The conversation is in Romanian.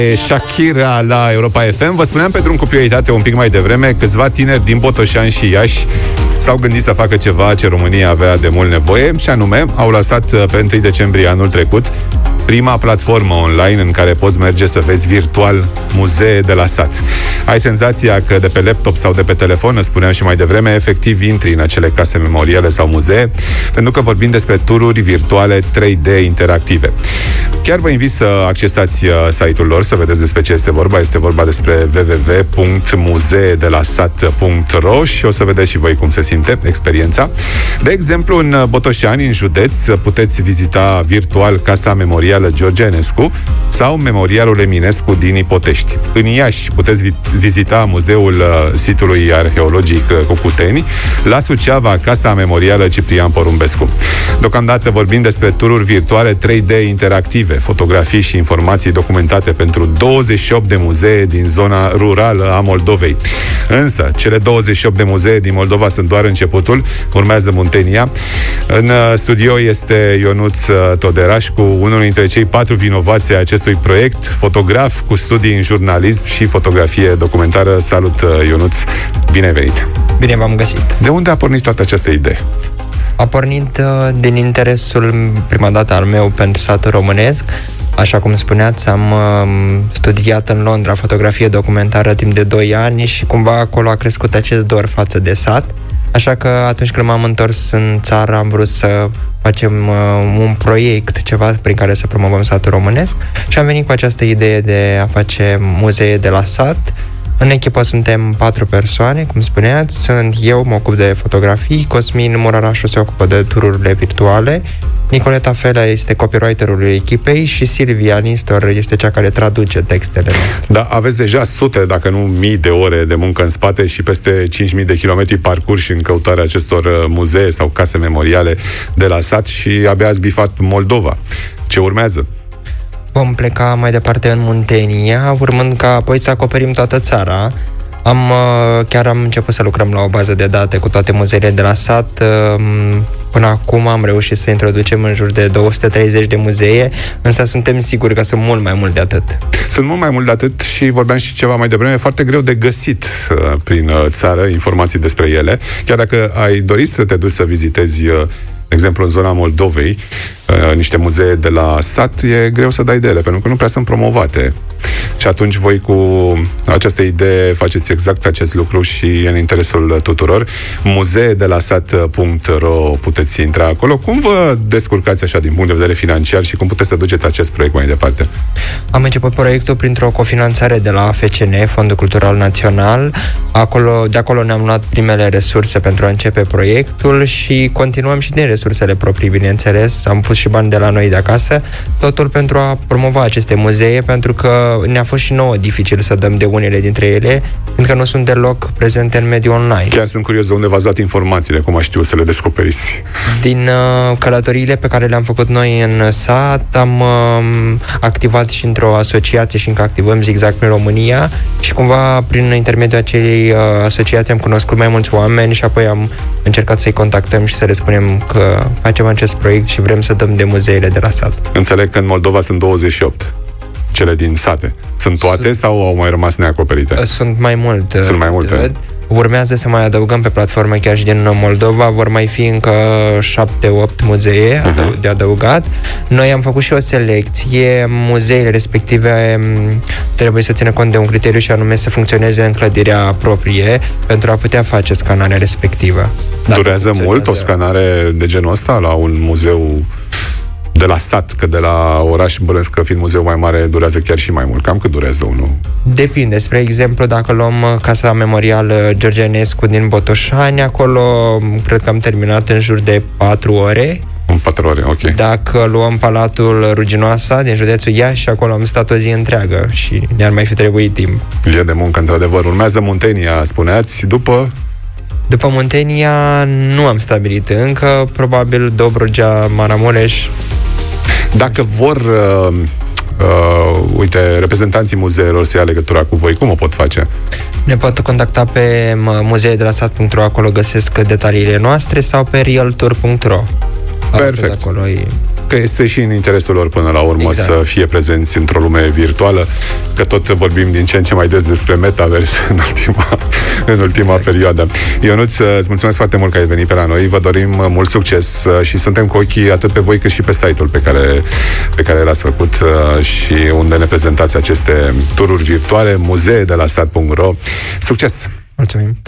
Shakira la Europa FM. Vă spuneam pe drum cu prioritate un pic mai devreme, câțiva tineri din Botoșani și Iași s-au gândit să facă ceva ce România avea de mult nevoie, și anume au lăsat pe 1 decembrie anul trecut prima platformă online în care poți merge să vezi virtual muzee de la sat. Ai senzația că de pe laptop sau de pe telefon, îți spuneam și mai devreme, efectiv intri în acele case memoriale sau muzee, pentru că vorbim despre tururi virtuale 3D interactive. Chiar vă invit să accesați site-ul lor, să vedeți despre ce este vorba. Este vorba despre www.muzeedelasat.ro și o să vedeți și voi cum se simte experiența. De exemplu, în Botoșani, în județ, puteți vizita virtual Casa Memorială George Enescu sau Memorialul Eminescu din Ipotești. În Iași puteți vizita muzeul sitului arheologic Cocuteni, la Suceava Casa Memorială Ciprian Porumbescu. Deocamdată vorbim despre tururi virtuale 3D interactive, fotografii și informații documentate pentru 28 de muzee din zona rurală a Moldovei. Însă, cele 28 de muzee din Moldova sunt doar începutul, urmează Muntenia. În studio este Ionuț Toderașcu, unul dintre cei 4 vinovați ai acestui proiect, fotograf cu studii în jurnalism și fotografie documentară. Salut, Ionuț, bine venit! Bine v-am găsit! De unde a pornit toată această idee? A pornit din interesul, prima dată, al meu pentru satul românesc. Așa cum spuneați, am studiat în Londra fotografie documentară timp de 2 ani și cumva acolo a crescut acest dor față de sat. Așa că atunci când m-am întors în țară am vrut să facem un proiect, ceva prin care să promovăm satul românesc, și am venit cu această idee de a face muzee de la sat. În echipă suntem 4 persoane, cum spuneați. Sunt eu, mă ocup de fotografii, Cosmin Murarașu se ocupă de tururile virtuale, Nicoleta Felea este copywriterul echipei și Silvia Nistor este cea care traduce textele noastre. Da, aveți deja sute, dacă nu mii de ore de muncă în spate și peste 5.000 de kilometri parcurși în căutarea acestor muzee sau case memoriale de la sat și abia ați bifat Moldova. Ce urmează? Vom pleca mai departe în Muntenia, urmând ca apoi să acoperim toată țara. Chiar am început să lucrăm la o bază de date cu toate muzeele de la sat. Până acum am reușit să introducem în jur de 230 de muzee, însă suntem siguri că sunt mult mai mult de atât. Sunt mult mai mult de atât și vorbeam și ceva mai devreme, foarte greu de găsit prin țară informații despre ele. Chiar dacă ai dorit să te duci să vizitezi, de exemplu, în zona Moldovei, niște muzee de la sat, e greu să dai de ele, pentru că nu prea sunt promovate. Și atunci voi cu această idee faceți exact acest lucru și e în interesul tuturor. muzeedelasat.ro, puteți intra acolo. Cum vă descurcați așa din punct de vedere financiar și cum puteți să duceți acest proiect mai departe? Am început proiectul printr-o cofinanțare de la FCN, Fondul Cultural Național. De acolo ne-am luat primele resurse pentru a începe proiectul și continuăm și din resursele proprii, bineînțeles. Am pus și bani de la noi de acasă, totul pentru a promova aceste muzee, pentru că ne-a fost și nouă dificil să dăm de unele dintre ele, pentru că nu sunt deloc prezente în mediul online. Chiar sunt curios de unde v-ați luat informațiile, cum aș știu să le descoperiți. Din călătoriile pe care le-am făcut noi în sat, am activat și într-o asociație și încă activăm Zigzag prin România și cumva prin intermediul acelei asociații am cunoscut mai mulți oameni și apoi am încercat să-i contactăm și să le spunem că facem acest proiect și vrem să dăm de muzeele de la sat. Înțeleg că în Moldova sunt 28. Cele din sate. Sunt toate sau au mai rămas neacoperite? Sunt mai multe. Sunt mai multe. Urmează să mai adăugăm pe platformă chiar și din Moldova. Vor mai fi încă 7-8 muzee de adăugat. Noi am făcut și o selecție. Muzeele respective trebuie să țină cont de un criteriu și anume să funcționeze în clădirea proprie pentru a putea face scanarea respectivă. Durează mult o scanare de genul ăsta la un muzeu de la sat, că de la oraș bănesc că fiind muzeu mai mare durează chiar și mai mult. Cam cât durează unul? Depinde. Spre exemplu, dacă luăm Casa Memorială George Enescu din Botoșani, acolo cred că am terminat în jur de 4 ore. În 4 ore, ok. Dacă luăm Palatul Ruginoasa din județul Iași, acolo am stat o zi întreagă și ne-ar mai fi trebuit timp. E de muncă, într-adevăr. Urmează Muntenia, spuneați, după Muntenia nu am stabilit încă, probabil Dobrogea, Maramureș. Dacă vor reprezentanții muzeelor să ia legătura cu voi, cum o pot face? Ne pot contacta pe muzeedelasat.ro, acolo găsesc detaliile noastre, sau pe realtour.ro. Perfect. Acolo că este și în interesul lor până la urmă să fie prezenți într-o lume virtuală, că tot vorbim din ce în ce mai des despre metaverse în ultima perioadă. Ionuț, îți mulțumesc foarte mult că ai venit pe la noi, vă dorim mult succes și suntem cu ochii atât pe voi cât și pe site-ul pe care l-ați făcut și unde ne prezentați aceste tururi virtuale, muzee de la stat.ro. Succes! Mulțumim!